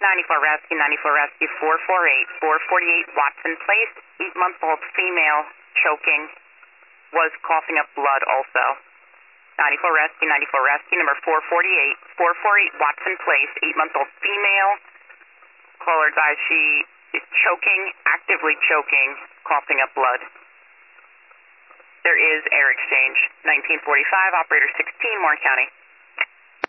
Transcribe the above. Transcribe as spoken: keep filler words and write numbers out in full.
ninety-four Rescue, ninety-four Rescue, four forty-eight, four forty-eight Watson Place, eight-month-old female choking, was coughing up blood also. ninety-four Rescue, ninety-four Rescue, number four forty-eight, four forty-eight Watson Place, eight-month-old female. Caller advised she is choking, actively choking, coughing up blood. There is air exchange. nineteen forty-five, operator sixteen, Warren County.